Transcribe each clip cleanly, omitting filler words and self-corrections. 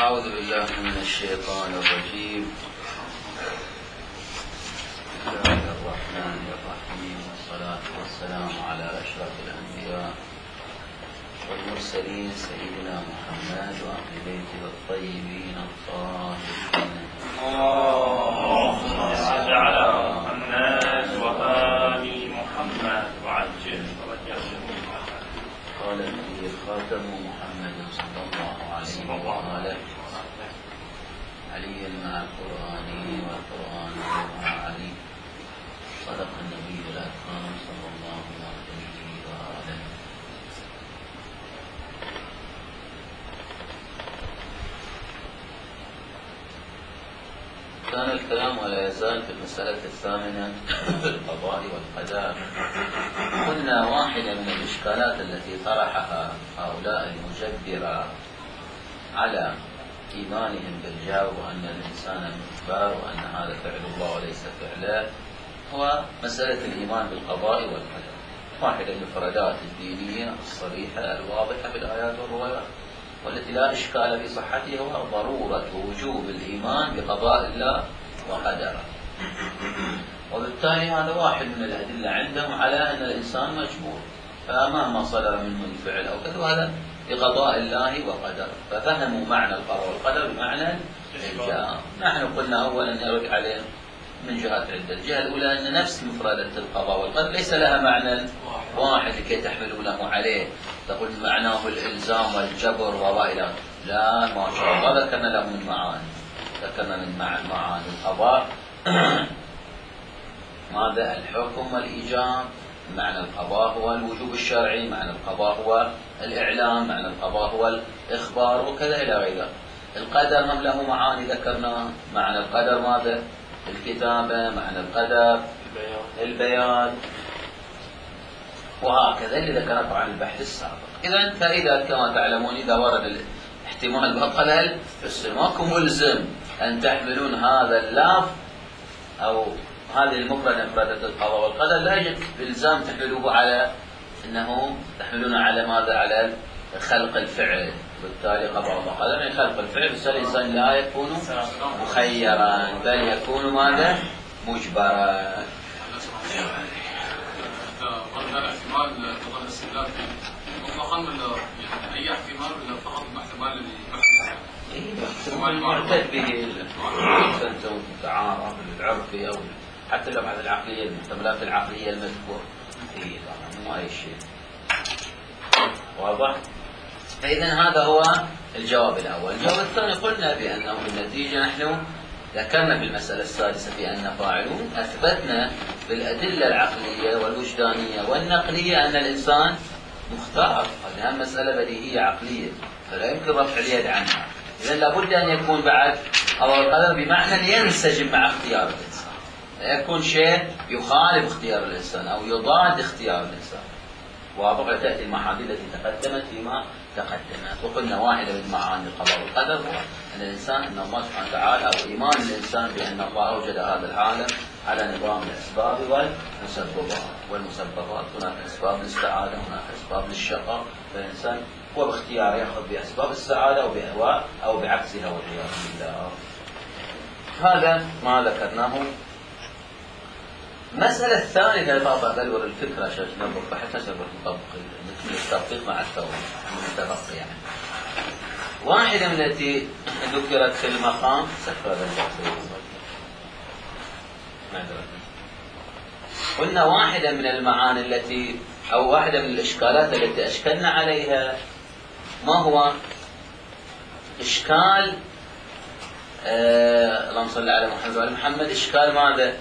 أعوذ بالله من الشيطان الرجيم. بسم الله الرحمن الرحيم، والصلاة والسلام على أشرف الأنبياء والمرسلين سيدنا محمد وأهل بيته الطيبين الطاهرين. اللهم صل على محمد وآل محمد وعجل فرجهم. قال النبي خاتم محمد صلى الله عليه وآله علي مع القرآن والقرآن مع علي. صدق النبي الأكرم صلى الله عليه وآله. كان الكلام ولا يزال في المسألة الثامنة في القضاء والقدر. قلنا واحدة من الإشكالات التي طرحها هؤلاء المجبرة على إيمانهم بالجار وأن الإنسان مجبر وأن هذا فعل الله وليس فعله هو مسألة الإيمان بالقضاء والقدر. واحدة من المفردات الدينية الصريحة الواضحة في الآيات والروايات والتي لا إشكال في صحتها هو ضرورة ووجوب الإيمان بقضاء الله وقدره. وبالتالي هذا واحد من الأدلة عندهم على أن الإنسان مجبور، فمهما صدر منه الفعل أو كذا هذا بقضاء الله وقدره. ففهموا معنى القضاء والقدر بمعنى الإلزام. نحن قلنا أولا نرد عليه من جهات عدة. الجهة الأولى أن نفس مفردة القضاء والقدر ليس لها معنى واحد لكي تحملونه عليه تقول معناه الإلزام والجبر وإلى لا، ما شاء الله ذكرنا له من معاني. ذكرنا من معاني القضاء ماذا؟ الحكم والإيجاب. معنى القضاء هو الوجوب الشرعي، معنى القضاء هو الإعلام، معنى القضاء هو الإخبار وكذا إلى غيره. القدر هم له معاني ذكرنا. معنى القدر ماذا؟ الكتابة، معنى القدر البيان، وهكذا اللي ذكرنا طبعا البحث السابق. إذا فإذا كما تعلمون إذا ورد الاحتمال بقى بس ماكم ملزم أن تحملون هذا اللفظ أو هذه المفردة مفردة القضاء والقدر، لا يجب إلزام تحملوه على أنه تحملون على ماذا؟ على خلق الفعل. بالتالي قضاء وقدر من خلق الفعل، بالتالي الإنسان لا يكون مخيرا بل يكون ماذا؟ مجبرا. هذا احتمال قضاء الاستدلال مطلقا ولا يعني اي احتمال ولا فقط احتمال معتد به التعارف العرفي او حتى لو بعد العقليه المحتملات العقليه المذكوره فيه مو اي شيء. واضح؟ فاذا هذا هو الجواب الاول. الجواب الثاني قلنا بانه بالنتيجه نحن ذكرنا في المسألة السادسة بأن فاعلون أثبتنا بالأدلة العقلية والوجدانية والنقلية أن الإنسان مختار. هذه مسألة بديهية عقلية فلا يمكن رفع اليد عنها. إذن لابد أن يكون بعد قضاء القدر بمعنى ينسجم مع اختيار الإنسان، لا يكون شيء يخالف اختيار الإنسان أو يضاد اختيار الإنسان. واضح؟ تأتي المحاذير التي تقدمت فيما تقدمت. وقلنا واحدة من معاني القضاء والقدر هو أن الإنسان أن الله سبحانه وتعالى أو إيمان الإنسان بأن الله أوجد هذا العالم على نظام الأسباب والمسببات. والمسببات هناك أسباب للسعادة، هناك أسباب للشقاء، فالإنسان هو باختياره يأخذ بأسباب السعادة أو بعكسها والعياذ بالله. هذا ما ذكرناه. المسألة الثالثة طبعا بلور الفكرة عشان نربط بحثنا سنربط نطبق نكمل التطبيق مع التوضيح المتبقي يعني. واحدة من التي ذكرت في المقام سفر قلنا واحدة من المعاني التي أو واحدة من الإشكالات التي أشكلنا عليها ما هو إشكال اللهم صل على محمد وعلى محمد. إشكال ماذا؟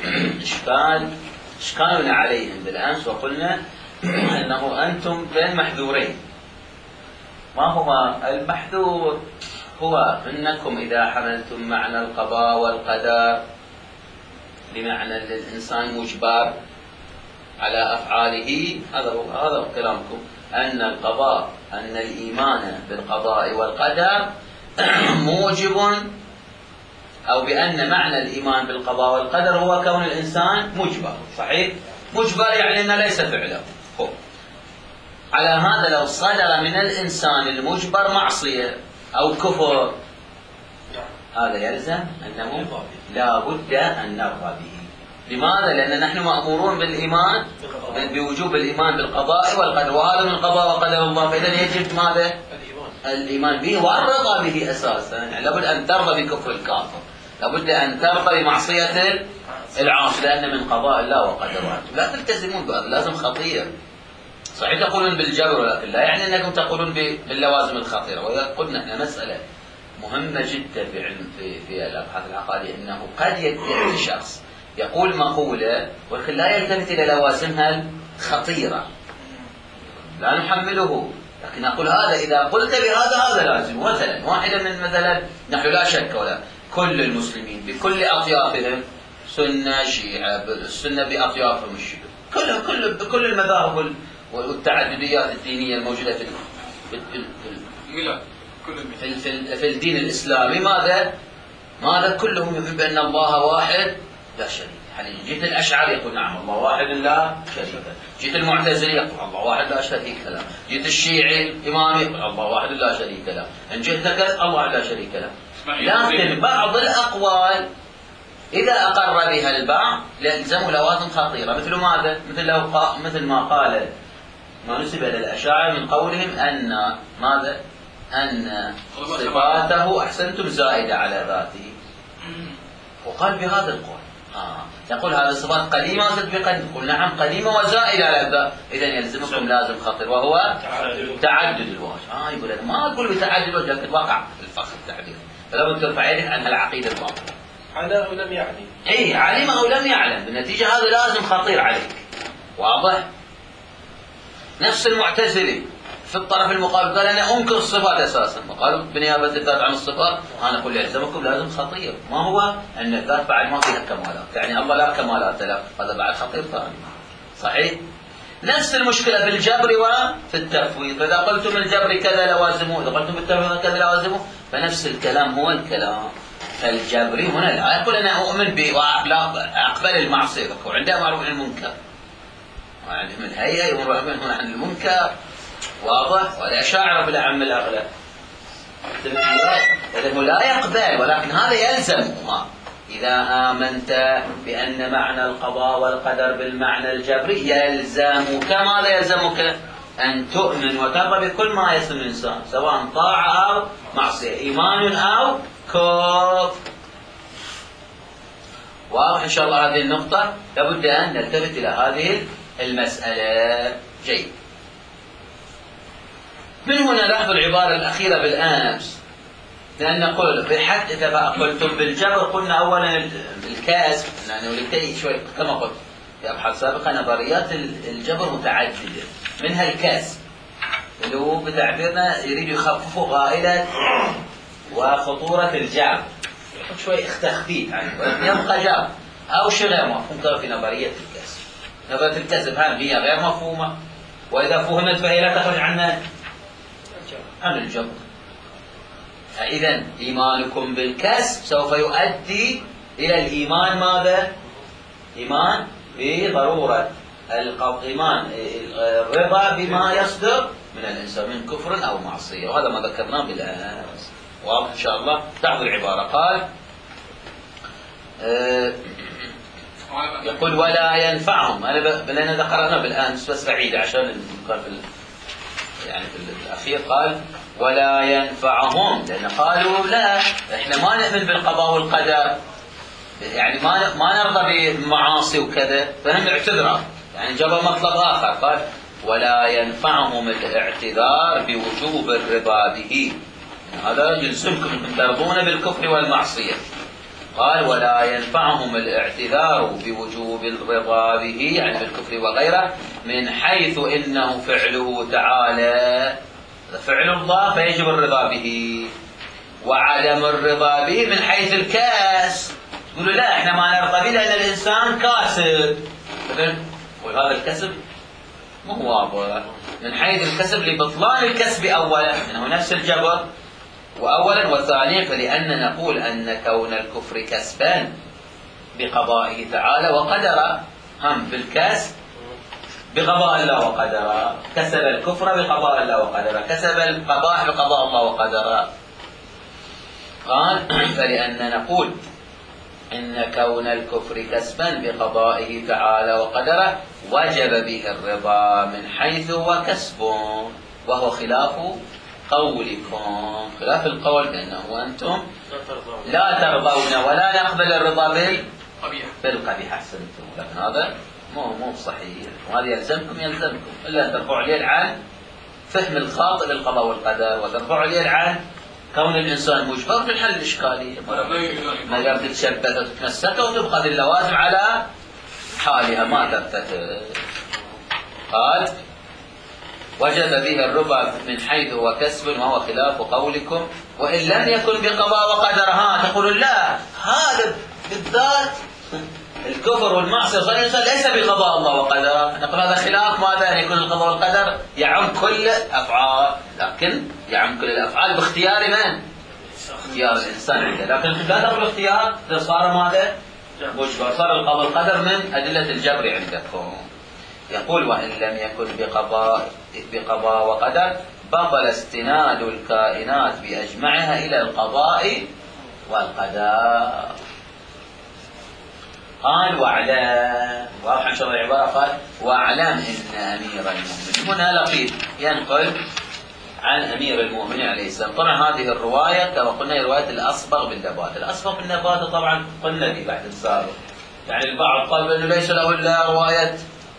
إشكالنا عليهم بالأمس وقلنا أنه أنتم بين محذورين. ما هو المحذور؟ هو أنكم إذا حملتم معنى القضاء والقدر بمعنى الإنسان مجبر على أفعاله، هذا كلامكم أن القضاء أن الإيمان بالقضاء والقدر موجب، أو بأن معنى الإيمان بالقضاء والقدر هو كون الإنسان مجبر. صحيح؟ مجبر يعني أنه ليس فعله. على هذا لو صدر من الإنسان المجبر معصية أو كفر هذا يلزم أنه لا بد أن نرضى به. لماذا؟ لأن نحن مأمورون بالإيمان بوجوب الإيمان بالقضاء والقدر، وهذا من قضاء وقدر الله، فإذا يجب ماذا؟ الإيمان به والرضا به أساسا. يعني لابد أن ترضى بكفر الكافر، لابد أن ترضى بمعصية العاصي، لأن من قضاء الله وقدره. لا تلتزمون بهذا، لازم خطير. صحيح تقولون بالجبر، ولكن لا يعني أنكم تقولون باللوازم الخطيرة. وإذا قلنا احنا مسألة مهمة جدا في الأبحاث العقائدية، أنه قد يدعي شخص يقول مقولة ولكن لا يلتفت إلى لوازمها الخطيرة، لا نحمله، لكن نقول هذا إذا قلت بهذا هذا لازم. مثلا واحدة من مثلا نحن لا شك ولا كل المسلمين بكل أطيافهم، سنة شيعة، السنة بأطيافهم الشيعة، كل المذاهب والتعدديات الدينية الموجودة في الدين الإسلامي، ماذا كلهم يؤمن بأن الله واحد لا شريك. يعني جيت الأشعري يقول نعم الله واحد لا شريك له، جيت المعتزلي يقول الله واحد لا شريك له، جيت الشيعي الإمامي يقول الله واحد لا شريك له، إن جئت كذا الله لا شريك له. لكن بعض الأقوال إذا أقر بها البعض يلزم لوازم خطيرة، مثل ماذا؟ مثل ما قال ما نسب إلى الأشاعرة من قولهم أن ماذا؟ أن صفاته أحسنتم زائدة على ذاته، وقال بهذا القول يقول هذه الصفات قديمة وتطبيقا، نقول نعم قديمة وزائدة على الذات، إذا يلزمكم لازم خطير وهو تعدد الوجه. يقول أنا ما أقول بتعدد الوجه، لكن وقع الفخر التعبير، فلا بد ترفع يدك عن العقيدة الباطلة. علم أو لم يعلم، أي علم أو لم يعلم، بالنتيجة هذا لازم خطير عليك. واضح؟ نفس المعتزلي في الطرف المقابل قال أنا أنكر الصفات أساسا، وقالوا بنيابة الذات عن الصفات، أنا أقول يلزمكم لازم خطير. ما هو؟ أن الذات بعد ما فيها كمالات، يعني الله لا كمالات له، هذا بعد خطير ثاني. صحيح؟ نفس المشكلة في الجبر وفي التفويض، إذا قلتم الجبر كذا لوازمه، إذا قلتم التفويض كذا لوازمه، فنفس الكلام هو الكلام. فالجبري هنا لا يقول أنا أؤمن أقبل المعصية، وعندها معروف عن المنكر، وعندهم الهيئة يمر هنا عن المنكر. واضح؟ والأشاعرة بالأعم الأغلب إذا لا يقبل، ولكن هذا يلزمهما. إذا آمنت بأن معنى القضاء والقدر بالمعنى الجبري يلزمك، ماذا يلزمك؟ أن تؤمن وترضى بكل ما يسمى الإنسان، سواء طاعة أو معصية، إيمان أو كفر. واضح إن شاء الله هذه النقطة؟ لابد أن نلتفت إلى هذه المسألة. جيد. من هنا لاحظوا العبارة الأخيرة بالأمس، لأن نقول بحد إذا قلتم بالجبر، قلنا أولا الكسب، يعني ولكي شوي كما قلت في أبحاث سابقة نظريات الجبر متعددة، منها الكسب اللي هو بتعبيرنا يريد يخففوا غائلة وخطورة الجبر، يحط شوي تخفيف عنه ولكن يبقى جبر أو شيء غير مفهوم في نظرية الكسب. نظرية الكسب هي غير مفهومة، وإذا فهمت فهي لا تخرج عن الجبر. فإذا إيمانكم بالكسب سوف يؤدي إلى الإيمان ماذا؟ إيمان بضرورة الإيمان الرضا بما يصدر من الإنسان من كفر أو معصية، وهذا ما ذكرناه بالأمس. واضح إن شاء الله؟ لاحظوا العبارة، قال يقول ولا ينفعهم، لأن ذكرنا بالأمس بس بعيد عشان نذكر يعني في الأخير، قال ولا ينفعهم، لأن قالوا لا إحنا ما نؤمن بالقضاء والقدر، يعني ما نرضى بالمعاصي وكذا، فهم اعتذروا، يعني جابوا مطلب آخر، قال ولا ينفعهم الاعتذار بوجوب الرضا به، هذا يلزمكم أن ترضون بالكفر والمعصية. قال ولا ينفعهم الاعتذار بوجوب الرضا به، يعني بالكفر وغيره، من حيث إنه فعله تعالى فعل الله فيجب الرضا به، وعدم الرضا به من حيث الكاس. يقولوا لا احنا ما نرضى به لأن الإنسان كاسب، وهذا الكسب ما هو واضح، من حيث الكسب لبطلان الكسب أولا، إنه نفس الجبر وأولا، وثانيا فلأن نقول أن كون الكفر كسبا بقضائه تعالى وقدر، هم بالكسب بقضاء الله وقدره، كسب الكفر بقضاء الله وقدره، كسب القضاء بقضاء الله وقدره. قال فلأن نقول إن كون الكفر كسبا بقضائه تعالى وقدره وجب به الرضا من حيث هو كسب، وهو خلاف قولكم، خلاف القول بأنه أنتم لا ترضون ولا نقبل الرضا بالقبيح. أحسنتم، لكن هذا مو صحيح، وهذا يلزمكم إلا أن ترفعوا اليد عن فهم الخاطئ للقضاء والقدر، وترفعوا اليد عن كون الإنسان مجبر في الحل الإشكالي، ما قدرت تتشبث وتتمسك وتبقى اللوازم على حالها ما ترتفع. قال وجب به الربا من حيث هو كسب وهو خلاف قولكم وإن لم يكن بقضاء وقدر. تقول لا، هذا بالذات الكفر والمعصية صار الإنسان ليس بقضاء الله وقدره، نقول هذا خلاف ماذا؟ أن يكون القضاء والقدر يعم كل أفعال، لكن يعم كل الأفعال باختيار من؟ اختيار الإنسان عنده، لكن لا تقول الاختيار صار ماذا؟ مجبر، صار القضاء والقدر من أدلة الجبر عندكم. يقول وإن لم يكن بقضاء وقدر بطل استناد الكائنات بأجمعها إلى القضاء والقدر. قال واعلم، واضح ان شاء الله العباره، قال واعلم ان امير المؤمنين، هنا لقيط ينقل عن امير المؤمنين عليه السلام. طبعا هذه الروايه كما قلنا هي روايه الاصبغ بالنبات، الاصبغ بالنبات طبعا قلنا في بعد السابق، يعني البعض قال انه ليس له الا روايه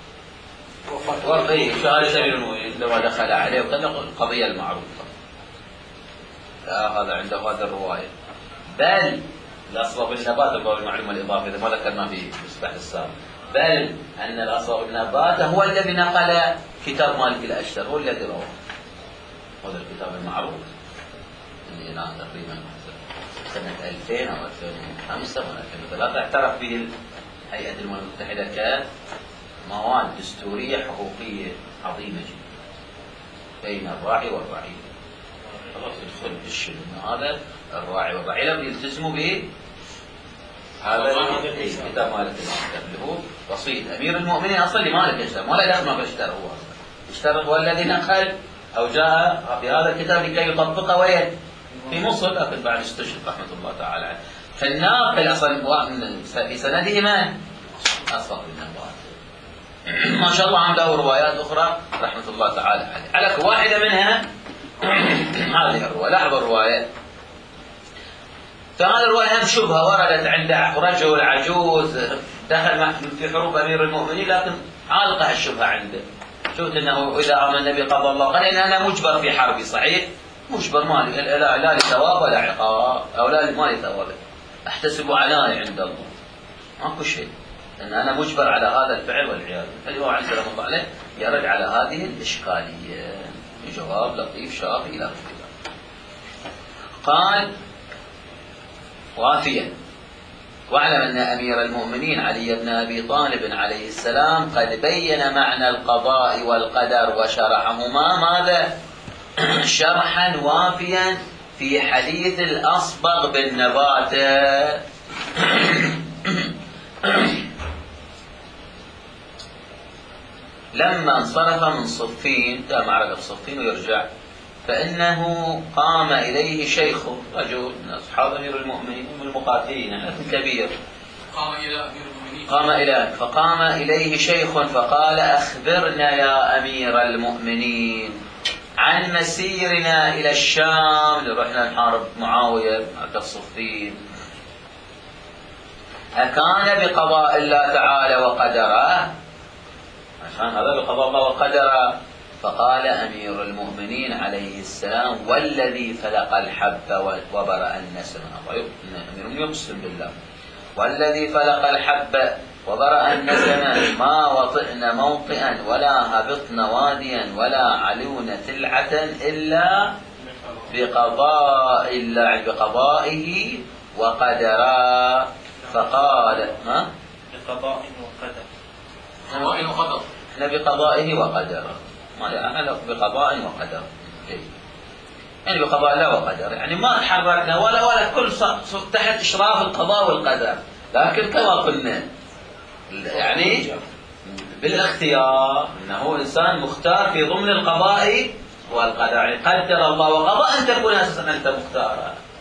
وفي شهاده امير المؤمنين لما دخل عليه وكذا، القضيه المعروفه لا هذا عنده هذه الروايه، بل الأصبغ بالنبات القول المعلومة الإضافية إذا ما ذكرنا في مصباح السابق، بل أن الأصبغ بالنبات هو الذي نقل كتاب مالك الأشتر، هو الذي رواه هذا الكتاب المعروف اللي الآن تقريبا سنة 2000 أو 2005 أو 2003 اعترف به هيئة الأمم المتحدة كمواد دستورية حقوقية عظيمة جدا بين الراعي والرعية. خلاص يدخل بالشنو هذا الراعي والرعية لم يلتزموا به هذا الكتاب مالك الأشتر اللي هو وصية أمير المؤمنين أصلا لمالك الأشتر، ما لا يدخل ما بالأشتر، هو اشترط هو الذي نقل أو جاء في هذا الكتاب لكي يطبقه وين في مصر، لكن بعد استشهد رحمة الله تعالى عنه. فالناقل أصلا في سنده من؟ أصبغ بالنبات ما شاء الله عنده روايات أخرى رحمة الله تعالى عليه. على واحدة منها هذه الرواية، لاحظوا الرواية، فهذه الرواية هم شبهة وردت عند رجل عجوز دخل في حروب أمير المؤمنين، لكن عالقة الشبهة عنده، شفت أنه إذا آمن النبي قضى الله قال إن أنا مجبر في حربي، صحيح مجبر ما لا لثواب ولا عقاب أو لا ما لثواب، أحتسب عناية عند الله ماكو شيء، أن أنا مجبر على هذا الفعل والعياذ. فالإمام عليه السلام الله عليه يرد على هذه الإشكالية جواب لطيف شافي إلى آخره. قال وافيا واعلم أن أمير المؤمنين علي بن أبي طالب عليه السلام قد بين معنى القضاء والقدر وشرحهما ماذا؟ شرحا وافيا في حديث الأصبغ بالنبات. لما انصرف من صفين، ده معركة صفين ويرجع، فإنه قام إليه شيخ رجل من أصحاب أمير المؤمنين من المقاتلين كبير، فقام إليه شيخ فقال أخبرنا يا أمير المؤمنين عن مسيرنا إلى الشام لرحنا نحارب معاوية معركة صفين، أكان بقضاء الله تعالى وقدره؟ عشان هذا بقضاء الله وقدره. فقال أمير المؤمنين عليه السلام والذي فلق الحب وبرأ النسمة، أمير المؤمنين يقسم بالله والذي فلق الحب وبرأ النسمة ما وطئنا موطئا ولا هبطنا واديا ولا علونا تلعة إلا بقضاء الله بقضائه وقدره. فقال ما؟ بقضاء وقدر، احنا بقضائه وقدره، ما له بقضاء وقدر، يعني بقضاء الله وقدر، يعني ما تحركنا ولا كل تحت إشراف القضاء والقدر، لكن كما قلنا يعني بالاختيار، انه انسان مختار في ضمن القضاء والقدر، يعني قدر الله وقضى ان تكون اساسا انت مختارا.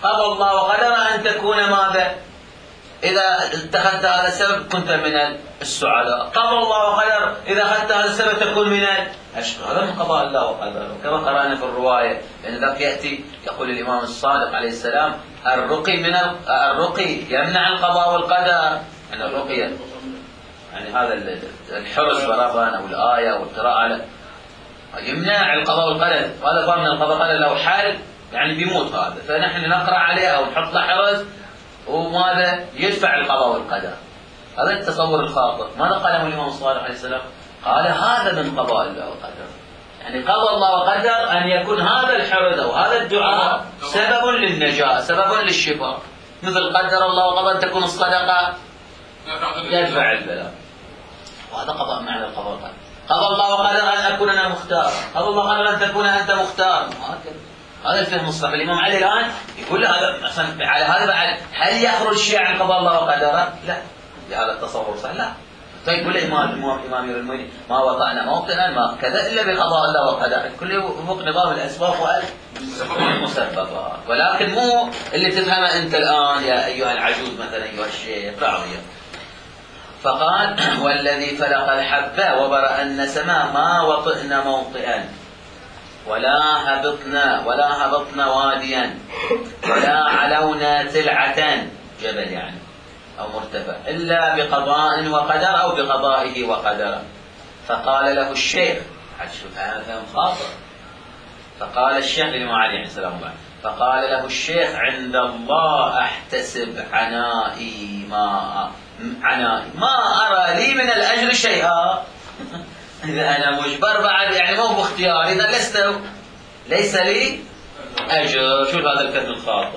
قضى الله وقدر أن تكون ماذا؟ إذا اتخذت هذا السبب كنت من السعداء. قضى الله وقدر إذا أخذت هذا السبب تكون من الأشقى. هذا من قضاء الله وقدره. كما قرأنا في الرواية لأن ذاك يأتي يقول الإمام الصادق عليه السلام الرقي يمنع القضاء والقدر. يعني الرقية يعني هذا الحرص بربان أو الآية والقراءة يمنع القضاء والقدر، وهذا فرق من القضاء والقدر لو حال يعني بيموت هذا، فنحن نقرأ عليه أو نحط له حرص وماذا يدفع القضاء والقدر. هذا التصور الخاطئ. ماذا قاله الإمام الصادق عليه السلام؟ قال هذا من قضاء الله وقدر، يعني قضى الله وقدر أن يكون هذا الحرص أو هذا الدعاء سبب للنجاة، سبب للشفاء، مثل قدر الله وقدر أن تكون الصدقة يدفع البلاء، وهذا قضاء معنى القضاء والقدر. قضى الله وقدر أن أكون أنا مختار، قضى الله وقدر أن تكون أنت مختار. هذا الفهم الصحيح. الإمام علي الآن يقول هذا على هذا بعد هل يخرج شيء عن قضاء الله وقدره؟ لا، بهذا التصور صحيح لا. فيقول الإمام أمير المؤمنين ما وضعنا موطنا ما كذا إلا بقضاء الله وقدره، كل وفق نظام الأسباب والمسببات، ولكن مو اللي تفهمه أنت الآن يا أيها العجوز مثلا أيها الشيخ راضية. فقال والذي فلق الحبة وبرأ النسمة ما وطئنا موطئا ولا هبطنا واديا ولا علونا تلعة جبل يعني أو مرتفع إلا بقضاء وقدر أو بقضائه وقدره. فقال له الشيخ شوف هذا فهم خاطئ. فقال الشيخ للإمام علي عليه السلام فقال له الشيخ عند الله أحتسب عنائي ما أرى لي من الأجر شيئا. إذا أنا مجبر بعد يعني مو باختياري، إذا ليس لي أجر. شوف هذا الفهم الخاطئ.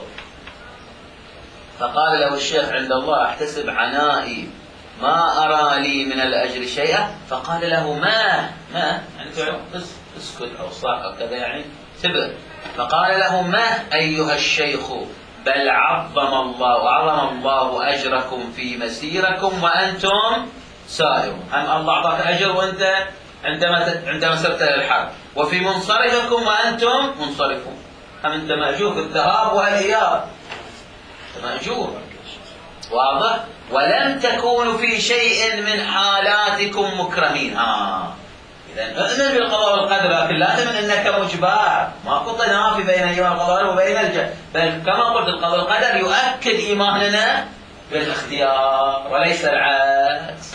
فقال له الشيخ عند الله أحتسب عنائي ما أرى لي من الأجر شيئا. فقال له ما يعني اسكت أو صاح أو كذا يعني سبر. فقال له ما أيها الشيخ بل عظم الله أجركم في مسيركم وأنتم سائرون. أم الله أعطاك أجر وأنت عندما سرت إلى الحرب، وفي منصرفكم وأنتم منصرفون. أم أنت مأجور في الذهاب والإياب مأجور واضح. ولم تكونوا في شيء من حالاتكم مكرمين. إذا اؤمن بالقضاء والقدر، لكن لا تؤمن أنك مجبر. ماكو تنافي بين أيام القضاء وبين الجهل، بل كما قلت القضاء والقدر يؤكد إيماننا بالاختيار وليس العكس.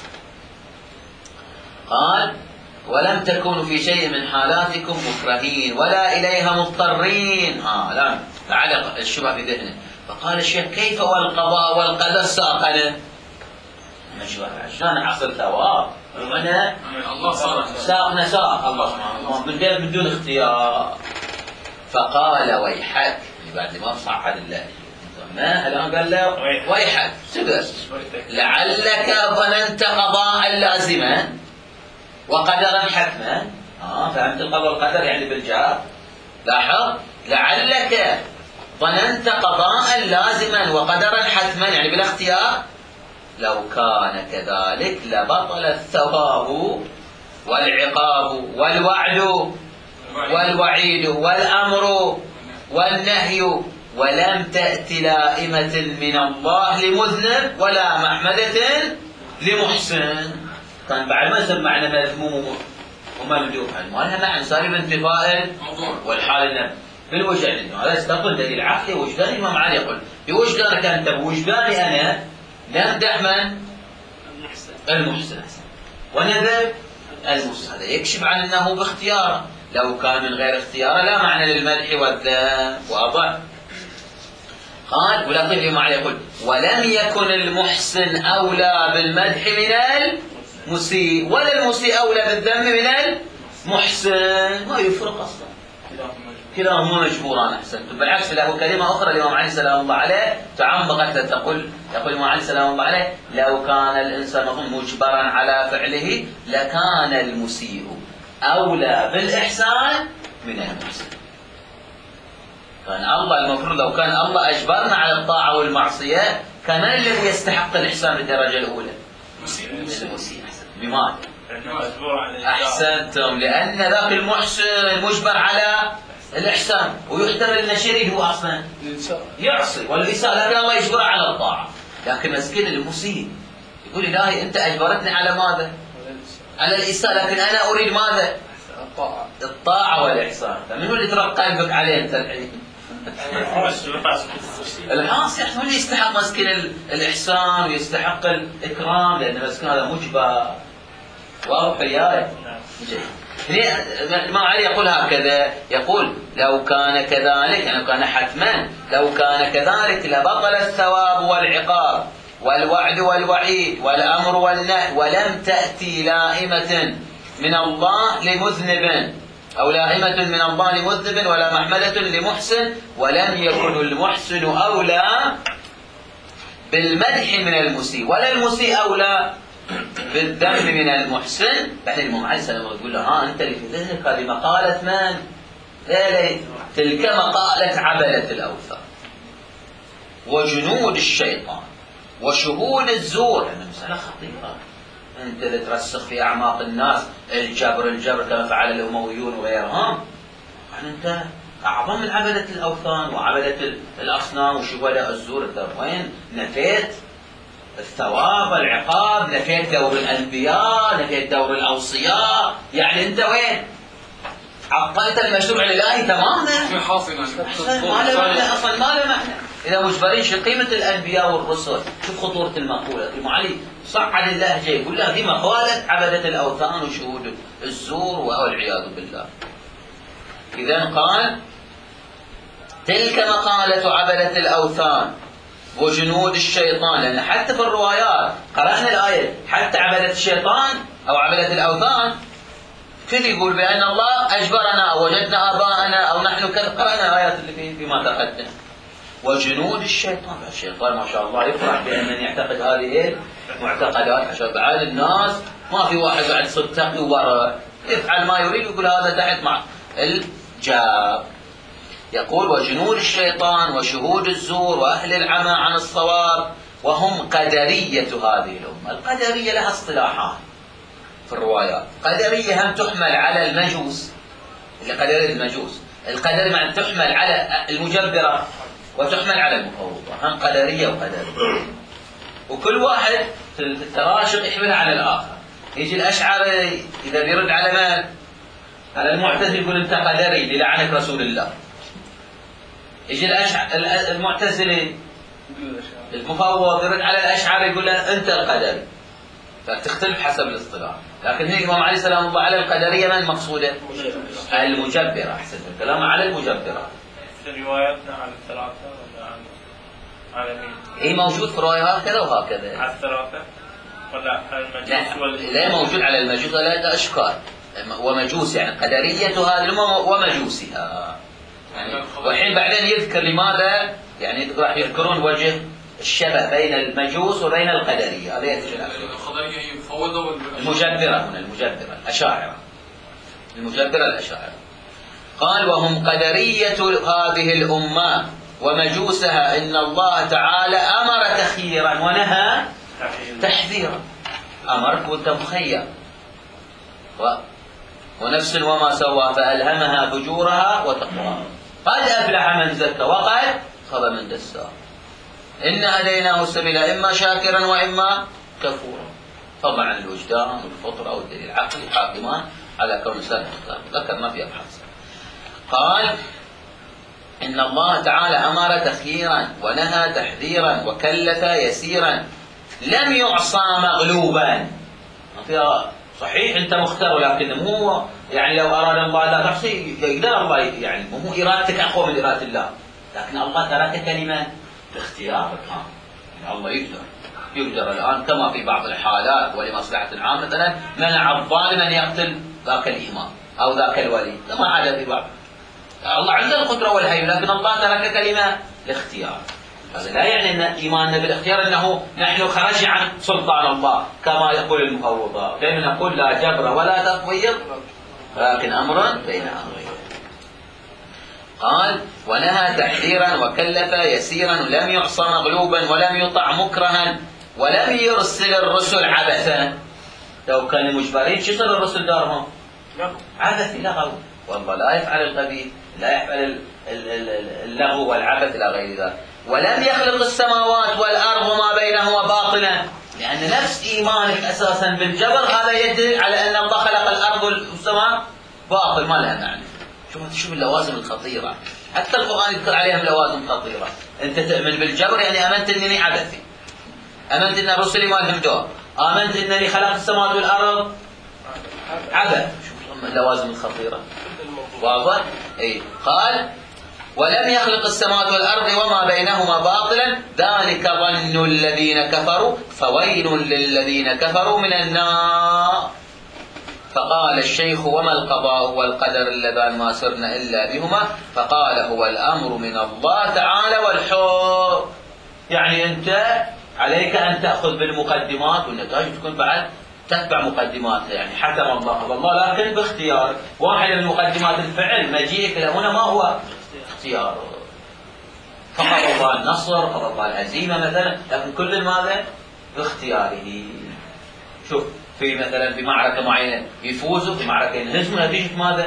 قال ولم تكونوا في شيء من حالاتكم مكرهين ولا إليها مضطرين. لا تعلق الشبهة في ذهنه. فقال الشيخ كيف والقضاء والقدر ساقنا؟ عشان حصل ثواب ومعنى الله ساقنا الله سبحانه من دون اختيار. فقال ويحك بعد ما صعد الله ما الآن قال له ويحك سبر لعلك ظننت قضاء لازما وقدرا حتما. فهمت القضاء والقدر يعني بالجار. لاحظ لعلك ظننت قضاء لازما وقدرا حتما يعني بالاختيار. لو كان كذلك لبطل الثواب والعقاب والوعد والوعيد والأمر والنهي ولم تأت لائمة من الله لمذنب ولا محمدة لمحسن. كان بعد ما سمعنا مذموم وممدوحا ما لها معنى صار بانتفاء والحال بالوجدان. هذا يستقل دليل عقلي وجداني. الإمام علي يقول بوجدانك أنت بوجداني أنا نمدح من؟ المحسن ونذب المحسن. هذا يكشف عن أنه باختياره. لو كان من غير اختياره لا معنى للمدح والذم. واضح. قال ولكن الإمام علي يقول ولم يكن المحسن أولى بالمدح من المسيء ولا المسيء أولى بالذم من المحسن. ما يفرق أصلا، كلاهما مجبوران. أحسنتم. بالعكس له كلمة أخرى الإمام علي سلام الله عليه تعمقت يقول الإمام علي سلام الله عليه لو كان الإنسان مجبرا على فعله لكان المسيء أولى بالإحسان من المحسن. كان الله المفروض لو كان الله أجبرنا على الطاعة والمعصية كان الذي يستحق الإحسان بالدرجة الأولى المسيء. بماذا؟ أحسنتم. لأن ذاك المحسن مجبر على الإحسان، ويحتمل أن الشريد هو أصلا يعصي والإساءة، لكن الله يجبره على الطاعة. لكن مسكين المسيء يقول إلهي أنت أجبرتني على ماذا؟ على الإساءة، لكن أنا أريد ماذا؟ الطاعة والإحسان. فمن هو اللي ترى قلبك عليه أنت الحين؟ العاصي يحتمل يستحق مسكين الإحسان ويستحق الإكرام، لأن مسكين هذا مجبر. واضح وياي؟ الإمام علي يقول هكذا، يقول لو كان كذلك، يعني كان حتما، لو كان كذلك لبطل الثواب والعقاب والوعد والوعيد والأمر والنهي، ولم تأتي لائمة من الله لمذنب، أو لائمة من الله لمذنب، ولا محمدة لمحسن، ولم يكن المحسن أولى بالمدح من المسيء، ولا المسيء أولى بالذنب من المحسن. بعدين الإمام علي السلام يقول له ها أنت اللي في ذهنك هذه مقالة من؟ لا تلك مقالة عبدة الأوثان وجنود الشيطان وشهود الزور. يعني مسألة خطيرة، أنت اللي ترسخ في أعماق الناس الجبر كما فعل الأمويون وغيرهم. يعني أنت أعظم من عبدة الأوثان وعبدة الأصنام وشهداء الزور. أنت وين نفيت الثواب والعقاب، نفيت دور الأنبياء، نفيت دور الأوصياء، يعني أنت وين؟ عطلت المشروع الإلهي تماما. في حاصل ما له معنى أصلا، ما له معنى. إذا مجبرين شو قيمة الأنبياء والرسل؟ شوف خطورة المقولة. الإمام علي صعد اللهجة يقول له هذه مقالة عبدة الأوثان وشهود الزور والعياذ بالله. إذا قال تلك مقالة عبدة الأوثان وجنود الشيطان، لأن حتى في الروايات قرأنا الآية حتى عبدة الشيطان أو عبدة الأوثان كل يقول بأن الله أجبرنا أو وجدنا آباءنا أو نحن كذا. قرأنا الآيات اللي فيما تقدم. وجنود الشيطان، الشيطان ما شاء الله يفرح بأن من يعتقد هذه المعتقدات، عشان بعد الناس ما في واحد بعد صدق تقي وراء يفعل ما يريد يقول هذا تحت مع الجاب. يقول وجنود الشيطان وشهود الزور وأهل العمى عن الصواب، وهم قدرية هذه الأمة. القدرية لها اصطلاحات في الروايات. قدرية هم تحمل على المجوس، اللي قدرية المجوس. القدر مع تحمل على المجبرة وتحمل على المفوضة، هم قدرية وقدرية. وكل واحد في التراشق يحملها على الآخر. يجي الأشعري إذا بيرد على من؟ على المعتزلة يقول أنت قدري للعنك رسول الله. يجي المعتزلي المفوض يرد على الأشعري يقول له أنت القدري. فتختلف حسب الاصطلاح. لكن هنا الإمام علي سلام الله على القدرية من المقصودة؟ المجبرة. أحسن الكلام على المجبرة. في رواياتنا على الثلاثة ولا على مين؟ هي موجود في رواية هكذا وهكذا. على الثلاثة ولا على المجوس؟ لا موجود على المجوس لا أشكال. ومجوس يعني قدرية هذه الأمة ومجوسها. يعني والحين بعدين يذكر لماذا يعني راح يذكرون وجه الشبه بين المجوس وبين القدرية. هذا القدرية هي مفوضة المجبرة هنا، المجبرة الأشاعرة، المجبرة الأشاعرة. قال وهم قدرية هذه الأمة ومجوسها، إن الله تعالى أمر تخييرا ونهى تحذيرا. أمرك وأنت مخير. ونفس وما سوى فألهمها فجورها وتقواها، قد أفلح من زكى وقد خاب من دساها. إن هديناه السبيل إما شاكرا وإما كفورا. طبعا الوجدان والفطرة والدليل العقلي حاكمان على كون الإنسان يختار، لكن ما في أبحاث. قال إن الله تعالى أمر تخييرا ونهى تحذيرا وكلف يسيرا، لم يعصى مغلوبا. فيها صحيح أنت مختار، لكن مو يعني لو أراد الله لا تعصي يقدر الله، يعني مو إرادتك أقوى من إرادة الله، لكن الله ترك كلمة باختيارك. يعني الله يقدر الآن كما في بعض الحالات ولمصلحة عامة مثلا منع الظالم أن يقتل ذاك الإمام أو ذاك الولي، كما عاد في بعض. الله عنده القدرة والهي، لكن الله ترك كلمة الاختيار. هذا لا يعني أن إيماننا بالاختيار أنه نحن خرج عن سلطان الله كما يقول المفوضة، لأن نقول لا جبر ولا تفويض، لكن أمر بين أمرين. قال ونهى تحذيرا وكلف يسيرا، لم يعصى مغلوبا ولم يطع مكرها ولم يرسل الرسل عبثا. لو كانوا مجبرين شو صار الرسل دارهم؟ عبث لغو. والله لا يفعل القبيح، لا يفعل اللغو والعبث إلى غير ذلك. ولم يخلق السماوات والأرض وما بينهما باطلا، لأن نفس إيمانك أساسا بالجبر هذا يدل على أن الله خلق الأرض والسماء باطل، ما لها معنى. شوف اللوازم الخطيرة، حتى القرآن يذكر عليهم لوازم خطيرة. أنت تؤمن بالجبر يعني آمنت أنني عبثي، آمنت أن رسلي ما لهم دور، آمنت أنني خلقت السماوات والأرض عبث. شوف اللوازم الخطيرة، واضح؟ إيه. قال ولم يخلق السماوات والأرض وما بينهما باطلا ذلك ظن الذين كفروا فويل للذين كفروا من النار. فقال الشيخ وما القضاء والقدر اللذان ما سرنا إلا بهما؟ فقال هو الأمر من الله تعالى والحر. يعني أنت عليك أن تأخذ بالمقدمات والنتائج تكون بعد تتبع مقدماتها، يعني حكم الله قضى الله لكن باختيارك. واحد من مقدمات الفعل مجيئك لهنا ما هو اختيار، فقد الله النصر، فقد الله الهزيمة مثلا، لكن كل ماذا؟ باختياره. شوف في مثلا في معركة معينة يفوزوا، في معركة ينهزموا، نتيجة ماذا؟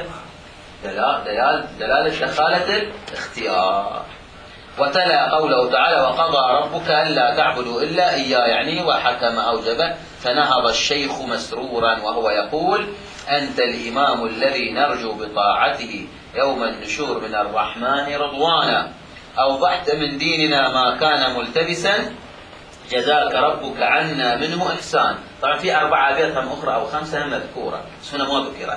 دلالة دخالة الاختيار. وتلا قوله تعالى وقضى ربك ألا تعبدوا إلا إياه، يعني وحكم أوجب. فنهض الشيخ مسرورا وهو يقول أنت الإمام الذي نرجو بطاعته يوم النشور من الرحمن رضوانا، أوضحت من ديننا ما كان ملتبسا، جزاك ربك عنا منه إحسان. طبعا في 4 أبيات أخرى أو 5 مذكورة، بس هنا ما ذكرت.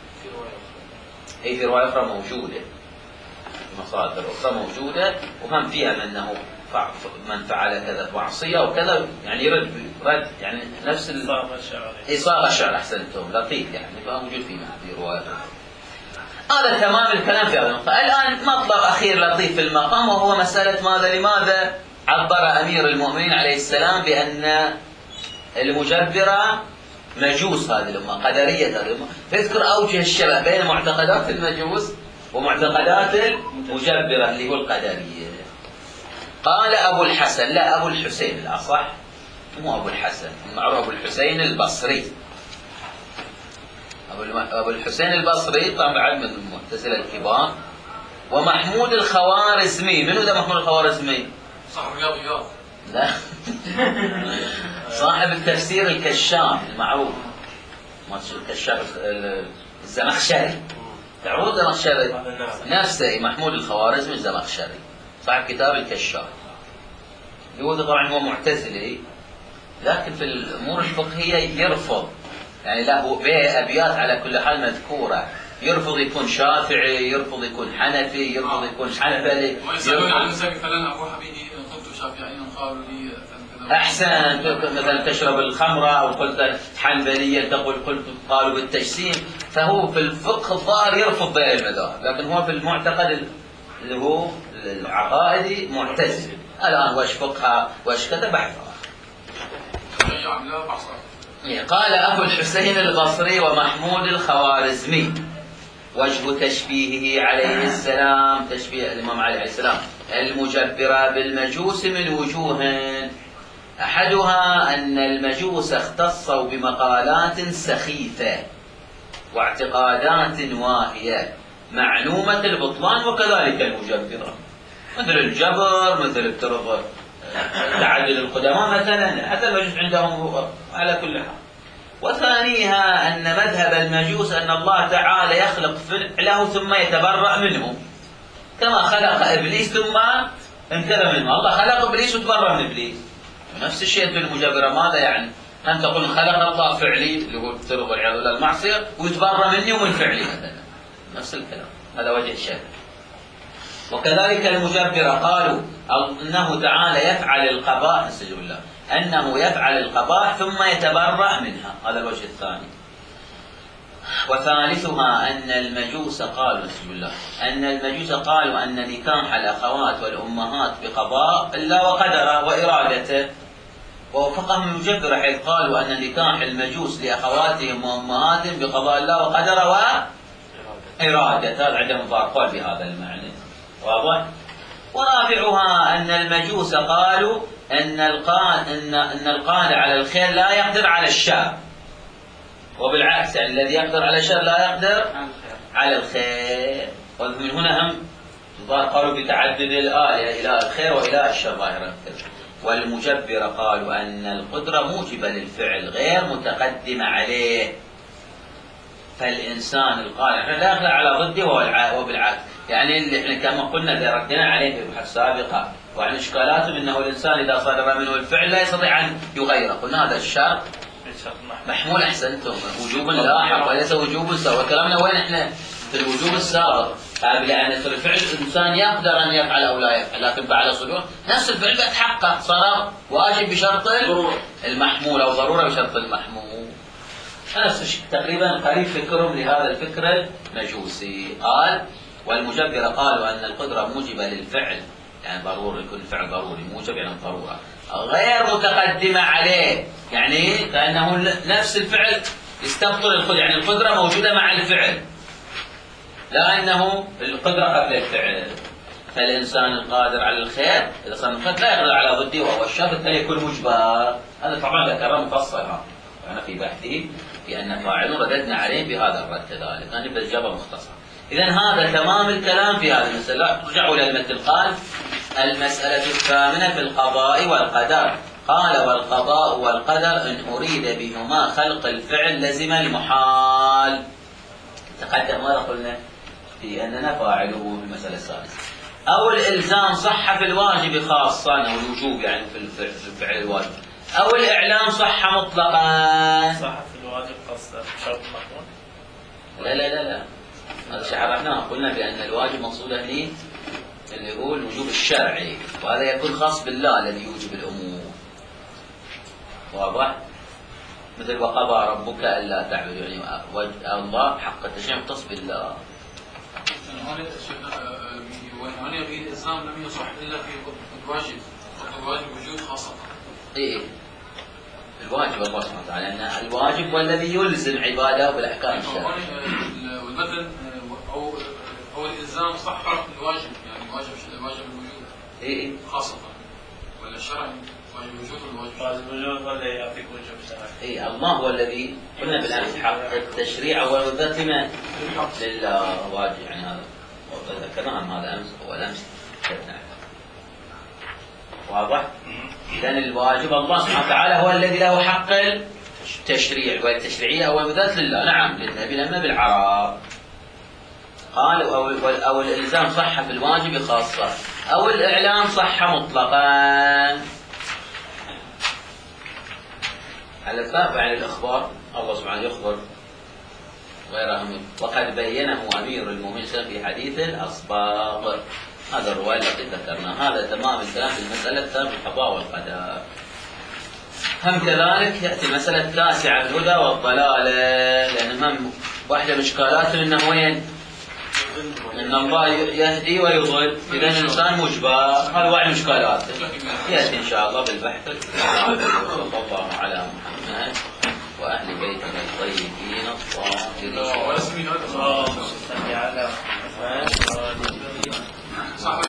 في رواية أخرى موجودة، مصادر أخرى موجودة، وهم فيها أنه من فعل كذا معصية وكذا، يعني رد يعني نفس إصاغة الشعر. أحسنتم، لطيف يعني، فموجود في رواية. هذا تمام الكلام في هذا النقطة. الآن مطلب أخير لطيف في المقام، وهو مسألة ماذا؟ لماذا عبر أمير المؤمنين عليه السلام بأن المجبرة مجوس هذه الأمة، قدرية هذه الأمة؟ فيذكر أوجه الشبه بين معتقدات المجوس ومعتقدات المجبرة اللي هو القدرية. قال أبو الحسن، لا أبو الحسين الأصح، مو أبو الحسن، المعروف أبو الحسين البصري. أبو الحسين البصري طبعا بعد من المعتزلة الكبار. ومحمود الخوارزمي، من هو ده محمود الخوارزمي؟ صاحب الرياضيات. لا صاحب التفسير الكشاف المعروف، الكشاف الزمخشري، تعرفون الزمخشري؟ نفسه محمود الخوارزمي الزمخشري، صاحب كتاب الكشاف. هو طبعا هو معتزلي، لكن في الأمور الفقهية يرفض، يعني له به أبيات على كل حال مذكورة، يرفض يكون شافعي، يرفض يكون حنفي، يرفض يكون حنبلي. ويسألون عن المساك فلان أبو حبيبي قلت شافعيا قالوا لي أحسن، مثلا تشرب الخمرة أو قلت حنبليا تقول قالوا بالتجسيم. فهو في الفقه الظاهر يرفض باقي المذاهب، لكن هو في المعتقد اللي هو العقائدي معتزل. الآن وش فقهها وش كذا بحث. قال أبو الحسين البصري ومحمود الخوارزمي وجه تشبيهه عليه السلام، تشبيه الإمام عليه السلام المجبرة بالمجوس من وجوه. أحدها أن المجوس اختصوا بمقالات سخيفة واعتقادات واهية معلومة البطلان، وكذلك المجبرة مثل الجبر، مثل الترغ تعدد القدماء مثلا، حتى المجوس عندهم على كل حال. وثانيها أن مذهب المجوس أن الله تعالى يخلق فعله ثم يتبرأ منه، كما خلق إبليس ثم انكر منه. الله خلق إبليس وتبرأ من إبليس. نفس الشيء في المجبرة، ماذا يعني؟ أن تقول خلق الله فعلي اللي هو الترغ والعياذ بالله المعصية ويتبرأ مني ومن فعلي مثلا، نفس الكلام. هذا وجه الشبه. وكذلك المجبرة قالوا أنه تعالى يفعل القبائح، نستجيب الله، أنه يفعل القبائح ثم يتبرأ منها، هذا الوجه الثاني. وثالثها أن المجوس قالوا، نستجيب الله، أن المجوس قالوا أن نكاح الأخوات والأمهات بقضاء الله وقدره وإرادته، ووفقهم المجبرة حيث قالوا أن نكاح المجوس لأخواتهم وأمهاتهم بقضاء الله وقدره وإرادته، هذا عندهم قول بهذا المعنى، واضح؟ ورابعها أن المجوس قالوا أن القادر على الخير لا يقدر على الشر، وبالعكس الذي يقدر على الشر لا يقدر على الخير. ومن هنا هم قالوا بتعدد الآية إلى الخير وإلى الشر ظاهرا. والمجبر قالوا أن القدرة موجبة للفعل غير متقدمة عليه. فالإنسان القادر احنا داخل على ضده وبالعكس، يعني اللي احنا كما قلنا إذا ردنا عليه في البحث السابقة وعن إشكالاتهم أنه الإنسان إذا صدر منه الفعل لا يستطيع أن يغيره. قلنا هذا الشرط محمول أحسنتم وجوب لاحق وليس وجوب سابق. كلامنا وين احنا؟ في الوجوب السابق، لأن الفعل الإنسان يقدر أن يفعل أو لا يفعل، لكن بعد صدور نفس الفعل يتحقق صار واجب بشرط المحمول أو ضرورة بشرط المحمول. نفس الشيء تقريبا قريب فكرهم لهذا الفكر المجوسي. قال والمجبر قالوا أن القدرة موجبة للفعل، يعني ضروري يكون الفعل ضروري، موجب يعني ضرورة، غير متقدمة عليه، يعني كأنه نفس الفعل يستبطل القدرة، يعني القدرة موجودة مع الفعل لا أنه القدرة قبل الفعل. فالإنسان القادر على الخير إذا صار الخير لا يقدر على ضده وهو الشر، الثاني يكون مجبر. هذا طبعا ذكره مفصلا أنا في بحثي في أن فاعل رددنا عليه بهذا الرد كذلك، أنا بالإجابة مختصرة. إذا هذا تمام الكلام في هذه المسألة. رجعوا إلى المثل. قال المسألة الثامنة في القضاء والقدر. قال والقضاء والقدر إن أريد بهما خلق الفعل لزم المحال. تقدم ماذا قلنا في أننا فاعله في المسألة السادسة. أو الإلزام صح في الواجب خاصة، أو الوجوب يعني في الفعل الواجب، أو الإعلام صح مطلقا. صح في الواجب خاصة شرط محمول؟ لا لا لا لا، هذا شرحناه. قلنا بأن الواجب مقصوده لي اللي هو الوجوب الشرعي، وهذا يكون خاص بالله الذي يوجب الأمور. واضح؟ مثل وقضى ربك ألا تعبدوا، يعني الله حق التشريع مختص بالله. وهنا يبين الإلزام لم يصح إلا في الواجب، الواجب وجود خاصة. إيه الواجب الله سبحانه وتعالى أن الواجب والذي يلزم عباده بالأحكام الشرعية. والمثل أو الإلزام صح في الواجب، يعني واجب الوجود. إيه خاصة ولا الشرع واجب الوجود والواجب. واجب الوجود ولا يعطيك وجوب شرعي. إيه الله هو الذي قلنا بالأمس حق التشريع والذات لمن؟ لله واجب، يعني هذا ذكرناه هذا أمس هو الأمس. واضح؟ إذن الواجب الله سبحانه وتعالى هو الذي له حق التشريع، والتشريعية هو المذات لله. نعم للنبي لما بالعراء. قال أو الإلزام صح في الواجب خاصة، أو الإعلام صح مطلقا. على الباب عن الإخبار، الله سبحانه يخبر غير أمين، وقد بينه أمير المؤمنين في حديث الأصباغ. هذا الرواية التي ذكرنا. هذا تمام الكلام في المسألة الثانية في القضاء والقدر. هم كذلك يأتي المسألة التاسعة في الهدى والضلالة، لأن هم واحدة من إشكالاتهم أنه وين؟ أن الله يهدي ويضل، إذا الإنسان مجبر. هذا واحد من إشكالاته يأتي إن شاء الله بالبحث. صلى الله على محمد وأهل بيته الطيبين الطاهرين.